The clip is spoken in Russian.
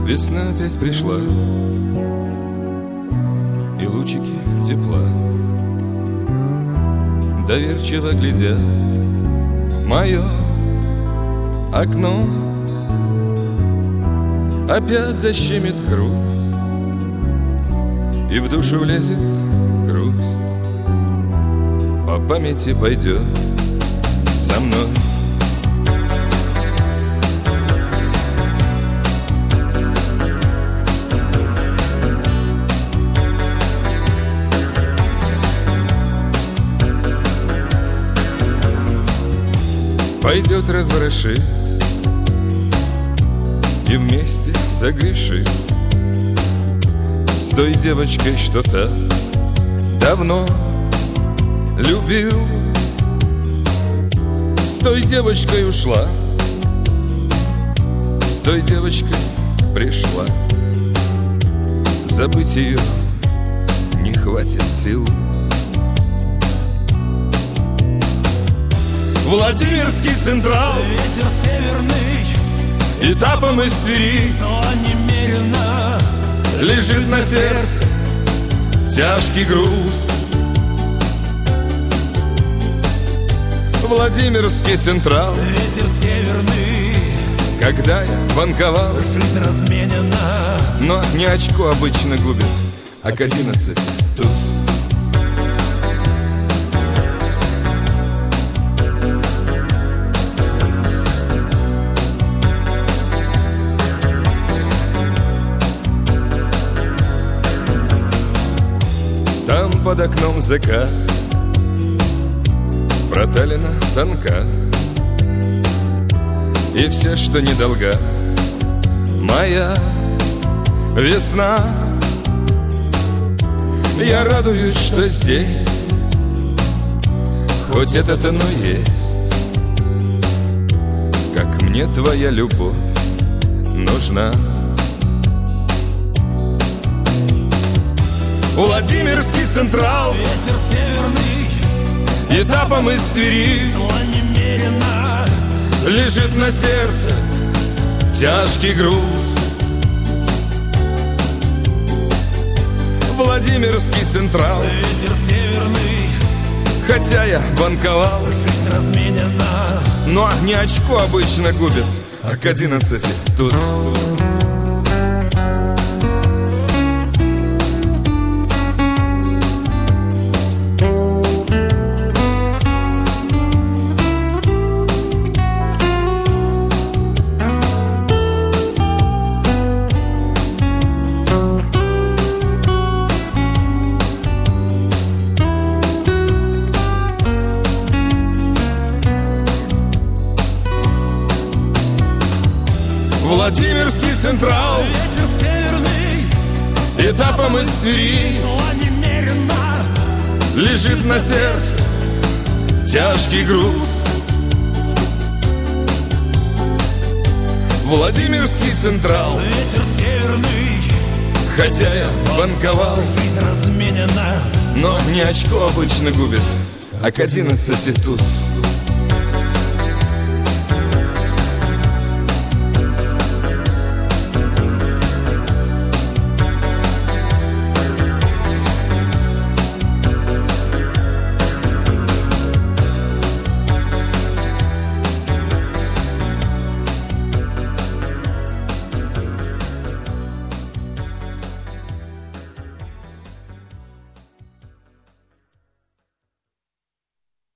Весна опять пришла, и лучики тепла доверчиво глядят в мое окно. Опять защемит грудь, и в душу влезет грусть. По памяти пойдет со мной. Пойдет разворошит и вместе согрешит с той девочкой, что так давно любил. С той девочкой ушла, с той девочкой пришла. Забыть ее не хватит сил. Владимирский Централ, ветер северный, этапом из Твери, но немерено лежит на сердце тяжкий груз. Владимирский Централ, ветер северный, когда я банковал, жизнь разменена, но не очко обычно губит, а к 11 туз. Там под окном закат, проталина тонка, и все, что не долга, моя весна. Я радуюсь, что здесь хоть это-то, но есть. Как мне твоя любовь нужна. Владимирский Централ, ветер северный, этапом из Твери, но немерено лежит на сердце тяжкий груз. Владимирский Централ, ветер северный, хотя я банковал, жизнь разменена, но не очко обычно губит, а к 11 туз. Владимирский Централ, ветер северный, этапом из Твери, но немерено лежит на сердце тяжкий груз. Владимирский Централ, ветер северный, хотя я банковал, жизнь разменена, но не очко обычно губит, а к 11 туз.